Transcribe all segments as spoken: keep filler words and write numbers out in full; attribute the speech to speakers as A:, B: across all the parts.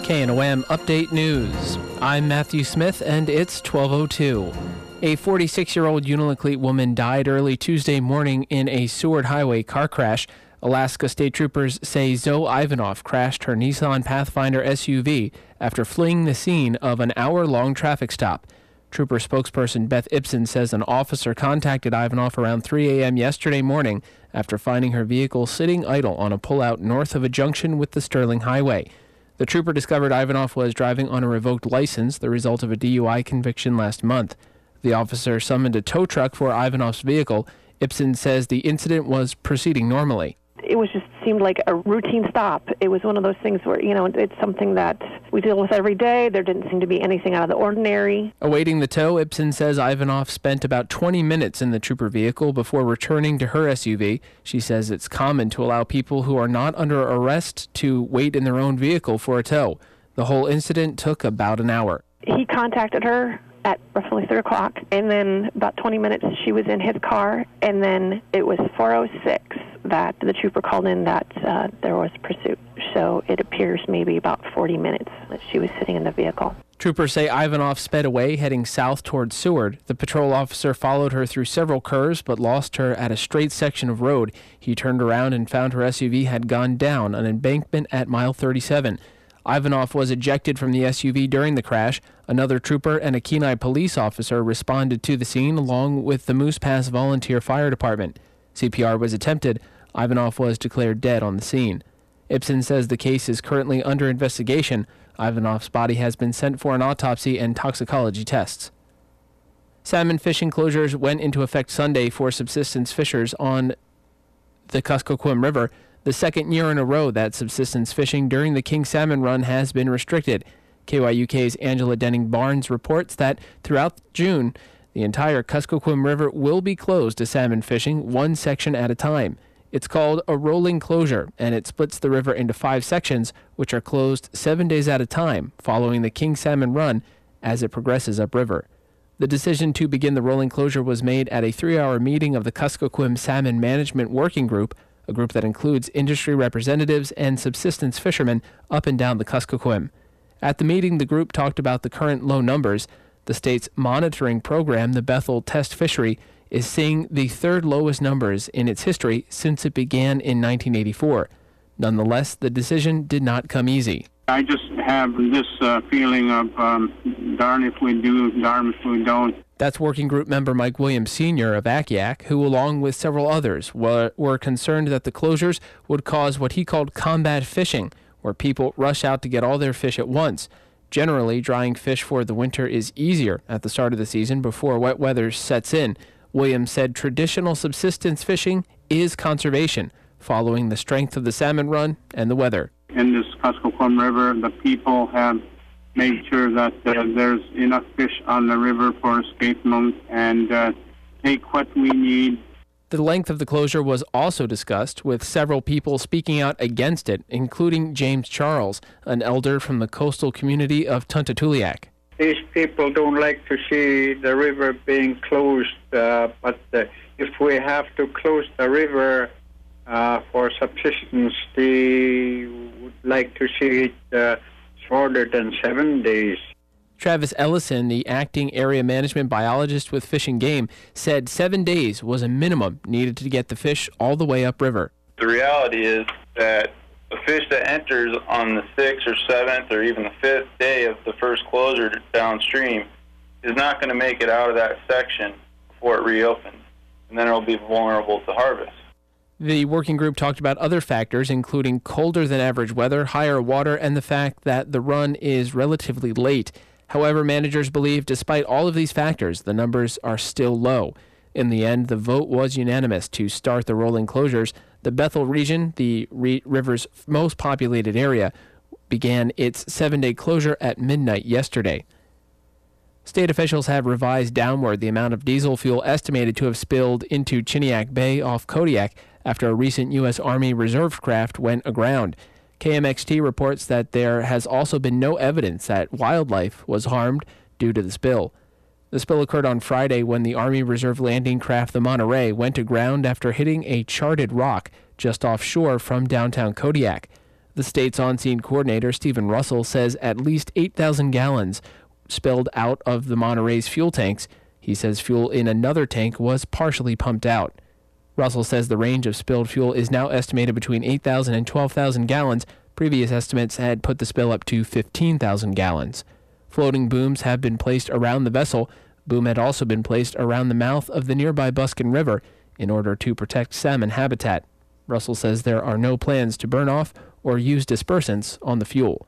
A: K N O M Update News. I'm Matthew Smith, and it's twelve oh two. A forty-six-year-old Unalakleet woman died early Tuesday morning in a Seward Highway car crash. Alaska State Troopers say Zoe Ivanoff crashed her Nissan Pathfinder S U V after fleeing the scene of an hour-long traffic stop. Trooper spokesperson Beth Ibsen says an officer contacted Ivanoff around three a.m. yesterday morning after finding her vehicle sitting idle on a pullout north of a junction with the Sterling Highway. The trooper discovered Ivanoff was driving on a revoked license, the result of a D U I conviction last month. The officer summoned a tow truck for Ivanoff's vehicle. Ibsen says the incident was proceeding normally.
B: It was just seemed like a routine stop. It was one of those things where, you know, it's something that we deal with every day. There didn't seem to be anything out of the ordinary.
A: Awaiting the tow, Ibsen says Ivanoff spent about twenty minutes in the trooper vehicle before returning to her S U V. She says it's common to allow people who are not under arrest to wait in their own vehicle for a tow. The whole incident took about an hour.
B: He contacted her at roughly three o'clock, and then about twenty minutes she was in his car, and then it was four oh six that the trooper called in that uh, there was pursuit. So it appears maybe about forty minutes that she was sitting in the vehicle.
A: Troopers say Ivanoff sped away, heading south towards Seward. The patrol officer followed her through several curves, but lost her at a straight section of road. He turned around and found her S U V had gone down an embankment at mile thirty-seven. Ivanoff was ejected from the S U V during the crash. Another trooper and a Kenai police officer responded to the scene, along with the Moose Pass Volunteer Fire Department. C P R was attempted. Ivanoff was declared dead on the scene. Ibsen says the case is currently under investigation. Ivanoff's body has been sent for an autopsy and toxicology tests. Salmon fishing closures went into effect Sunday for subsistence fishers on the Kuskokwim River, the second year in a row that subsistence fishing during the King Salmon Run has been restricted. K Y U K's Angela Denning-Barnes reports that throughout June, the entire Kuskokwim River will be closed to salmon fishing, one section at a time. It's called a rolling closure, and it splits the river into five sections, which are closed seven days at a time, following the King Salmon Run as it progresses upriver. The decision to begin the rolling closure was made at a three-hour meeting of the Kuskokwim Salmon Management Working Group, a group that includes industry representatives and subsistence fishermen up and down the Kuskokwim. At the meeting, the group talked about the current low numbers. The state's monitoring program, the Bethel Test Fishery, is seeing the third lowest numbers in its history since it began in nineteen eighty-four. Nonetheless, the decision did not come easy.
C: I just have this uh, feeling of um, darn if we do, darn if we don't.
A: That's Working Group member Mike Williams Senior of Akiak, who, along with several others, were, were concerned that the closures would cause what he called combat fishing, where people rush out to get all their fish at once. Generally, drying fish for the winter is easier at the start of the season before wet weather sets in. Williams said traditional subsistence fishing is conservation, following the strength of the salmon run and the weather.
C: In this Kuskokwim River, the people have made sure that uh, there's enough fish on the river for escapement and uh, take what we need.
A: The length of the closure was also discussed, with several people speaking out against it, including James Charles, an elder from the coastal community of Tuntatuliak.
D: These people don't like to see the river being closed, uh, but uh, if we have to close the river uh, for subsistence, they would like to see it uh, shorter than seven days.
A: Travis Ellison, the acting area management biologist with Fish and Game, said seven days was a minimum needed to get the fish all the way upriver.
E: The reality is that a fish that enters on the sixth or seventh or even the fifth day of the first closure downstream is not going to make it out of that section before it reopens, and then it will be vulnerable to harvest.
A: The working group talked about other factors, including colder than average weather, higher water, and the fact that the run is relatively late. However, managers believe despite all of these factors, the numbers are still low. In the end, the vote was unanimous to start the rolling closures. The Bethel region, the re- river's most populated area, began its seven-day closure at midnight yesterday. State officials have revised downward the amount of diesel fuel estimated to have spilled into Chiniak Bay off Kodiak after a recent U S. Army Reserve craft went aground. K M X T reports that there has also been no evidence that wildlife was harmed due to the spill. The spill occurred on Friday when the Army Reserve landing craft the Monterey went aground after hitting a charted rock just offshore from downtown Kodiak. The The state's on-scene coordinator, Stephen Russell, says at least eight thousand gallons spilled out of the Monterey's fuel tanks. He says fuel in another tank was partially pumped out. Russell says the range of spilled fuel is now estimated between eight thousand and twelve thousand gallons. Previous estimates had put the spill up to fifteen thousand gallons. Floating booms have been placed around the vessel. Boom had also been placed around the mouth of the nearby Buskin River in order to protect salmon habitat. Russell says there are no plans to burn off or use dispersants on the fuel.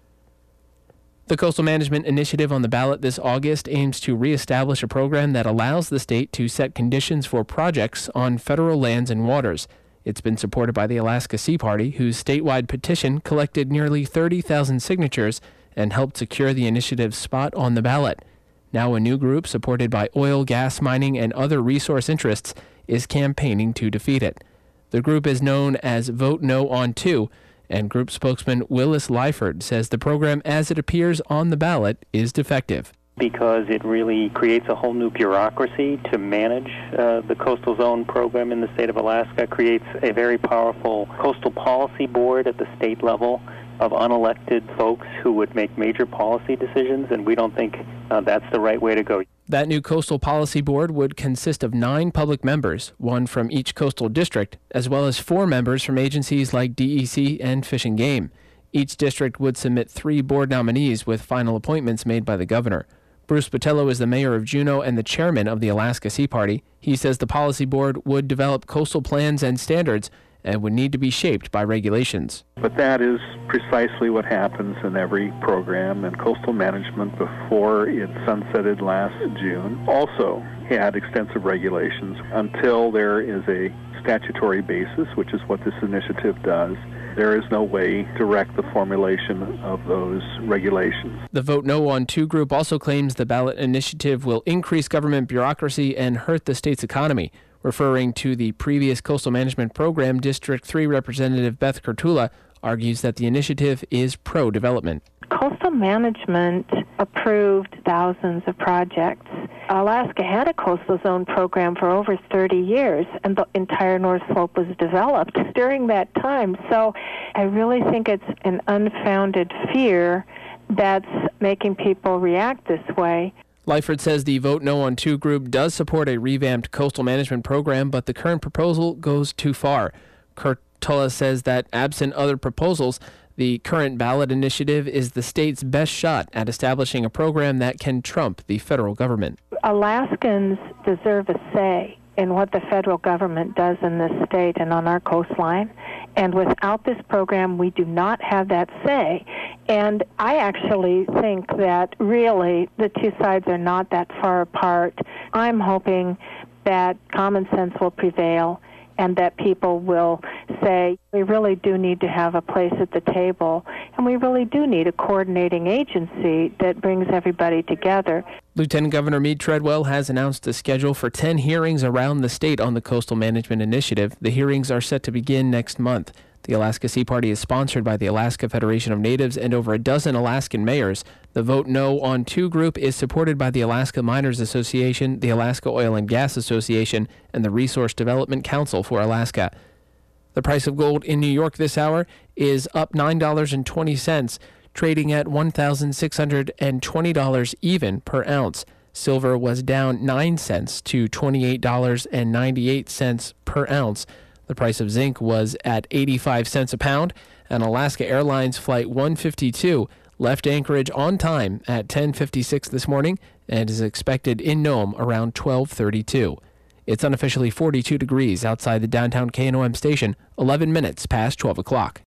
A: The Coastal Management Initiative on the ballot this August aims to reestablish a program that allows the state to set conditions for projects on federal lands and waters. It's been supported by the Alaska Sea Party, whose statewide petition collected nearly thirty thousand signatures and helped secure the initiative's spot on the ballot. Now a new group supported by oil, gas, mining, and other resource interests is campaigning to defeat it. The group is known as Vote No on Two, and group spokesman Willis Lyford says the program as it appears on the ballot is defective.
F: Because it really creates a whole new bureaucracy to manage uh, the coastal zone program in the state of Alaska, creates a very powerful coastal policy board at the state level of unelected folks who would make major policy decisions, and we don't think uh, that's the right way to go.
A: That new coastal policy board would consist of nine public members, one from each coastal district, as well as four members from agencies like D E C and Fish and Game. Each district would submit three board nominees with final appointments made by the governor. Bruce Botello is the mayor of Juneau and the chairman of the Alaska Sea Party. He says the policy board would develop coastal plans and standards and would need to be shaped by regulations.
G: But that is precisely what happens in every program, and coastal management before it sunsetted last June also had extensive regulations until there is a statutory basis, which is what this initiative does. There is no way to direct the formulation of those regulations.
A: The Vote No on Two group also claims the ballot initiative will increase government bureaucracy and hurt the state's economy. Referring to the previous coastal management program, District three Representative Beth Kurtula argues that the initiative is pro-development.
B: Coastal management approved thousands of projects. Alaska had a coastal zone program for over thirty years, and the entire North Slope was developed during that time. So I really think it's an unfounded fear that's making people react this way.
A: Lyford says the Vote No on Two group does support a revamped coastal management program, but the current proposal goes too far. Kurtula says that absent other proposals, the current ballot initiative is the state's best shot at establishing a program that can trump the federal government.
B: Alaskans deserve a say in what the federal government does in this state and on our coastline. And without this program, we do not have that say. And I actually think that really the two sides are not that far apart. I'm hoping that common sense will prevail and that people will say, we really do need to have a place at the table, and we really do need a coordinating agency that brings everybody together.
A: Lieutenant Governor Mead Treadwell has announced a schedule for ten hearings around the state on the Coastal Management Initiative. The hearings are set to begin next month. The Alaska Sea Party is sponsored by the Alaska Federation of Natives and over a dozen Alaskan mayors. The Vote No on Two group is supported by the Alaska Miners Association, the Alaska Oil and Gas Association, and the Resource Development Council for Alaska. The price of gold in New York this hour is up nine dollars and twenty cents, trading at one thousand six hundred twenty dollars even per ounce. Silver was down nine cents to twenty-eight dollars and ninety-eight cents per ounce. The price of zinc was at eighty-five cents a pound, and Alaska Airlines Flight one fifty-two left Anchorage on time at ten fifty-six this morning and is expected in Nome around twelve thirty-two. It's unofficially forty-two degrees outside the downtown K N O M station, eleven minutes past twelve o'clock.